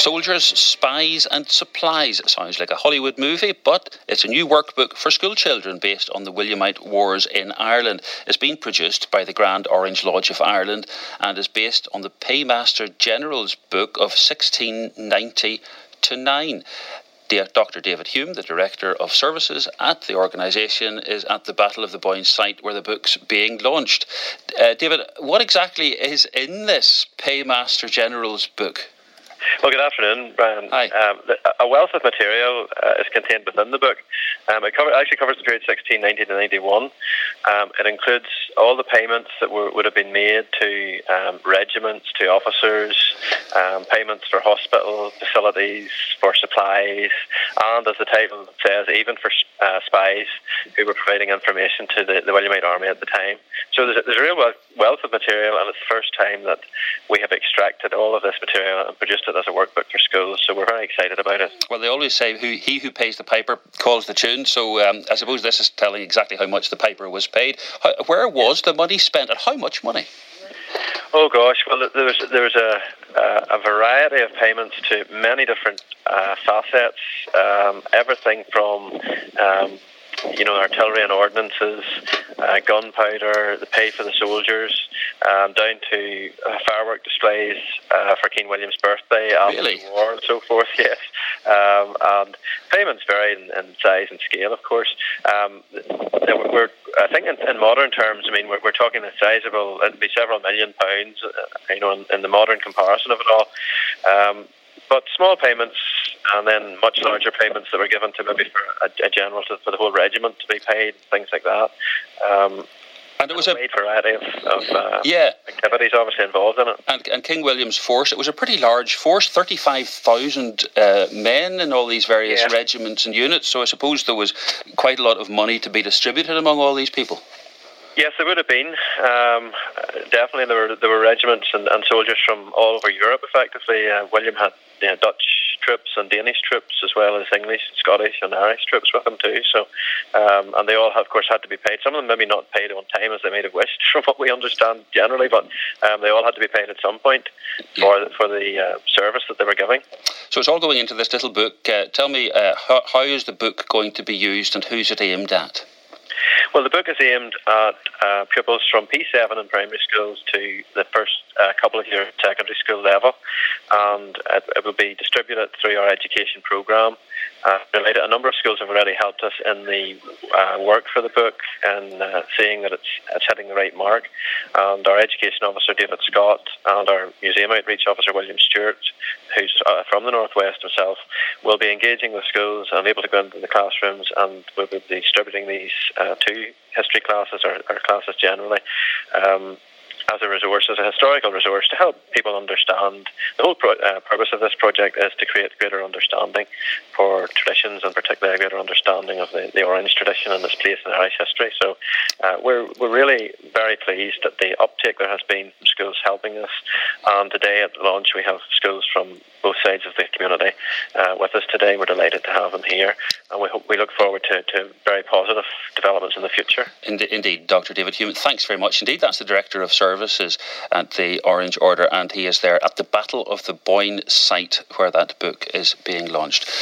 Soldiers, Spies and Supplies. It sounds like a Hollywood movie, but it's a new workbook for school children based on the Williamite Wars in Ireland. It's been produced by the Grand Orange Lodge of Ireland and is based on the Paymaster General's book of 1690-9. Dr. David Hume, the Director of Services at the organisation, is at the Battle of the Boyne site where the book's being launched. David, what exactly is in this Paymaster General's book? Well, good afternoon, Brian. Hi. A wealth of material is contained within the book. It actually covers the period 1690 to 91. It includes all the payments that would have been made to regiments, to officers, payments for hospital facilities, for supplies, and as the title says, even for spies who were providing information to the Williamite army at the time. So there's a real wealth of material, and it's the first time that we have extracted all of this material and produced it as a workbook for schools, so we're very excited about it. Well, they always say he who pays the piper calls the tune, so I suppose this is telling exactly how much the piper was paid. Where was the money spent, and how much money? Oh gosh, well there was a variety of payments to many different facets, everything from artillery and ordnances, gunpowder, the pay for the soldiers, down to firework displays for King William's birthday after the war and so forth, yes. And payments vary in size and scale, of course. We're, I think in modern terms, I mean, we're talking a sizable, it'd be several £million, in the modern comparison of it all. But small payments and then much larger payments that were given to maybe for a general, for the whole regiment to be paid, things like that. And it was a wide variety of activities obviously involved in it. And King William's force, it was a pretty large force, 35,000 men in all these various regiments and units, so I suppose there was quite a lot of money to be distributed among all these people. Yes, there would have been. Definitely, there were regiments and soldiers from all over Europe. Effectively, William had Dutch troops and Danish troops, as well as English, Scottish, and Irish troops with him too. So, and they all, of course, had to be paid. Some of them maybe not paid on time as they might have wished, from what we understand generally, but they all had to be paid at some point for the service that they were giving. So it's all going into this little book. Tell me, how is the book going to be used, and who's it aimed at? Well, the book is aimed at pupils from P7 in primary schools to the first couple of years secondary school level, and it will be distributed through our education programme. A number of schools have already helped us in the work for the book and seeing that it's hitting the right mark. And our education officer, David Scott, and our museum outreach officer, William Stewart, who's from the Northwest himself, will be engaging with schools and able to go into the classrooms, and we'll be distributing these to history classes or classes generally as a resource, as a historical resource to help people understand. The whole purpose of this project is to create greater understanding for traditions, and particularly a greater understanding of the Orange tradition and its place in Irish history. So we're really very pleased at the uptake there has been from schools helping us. And today at launch we have schools from both sides of the community with us today. We're delighted to have them here, and we look forward to very positive developments in the future. Indeed, Dr. David Hume, thanks very much indeed. That's the Director of Services at the Orange Order, and he is there at the Battle of the Boyne site where that book is being launched.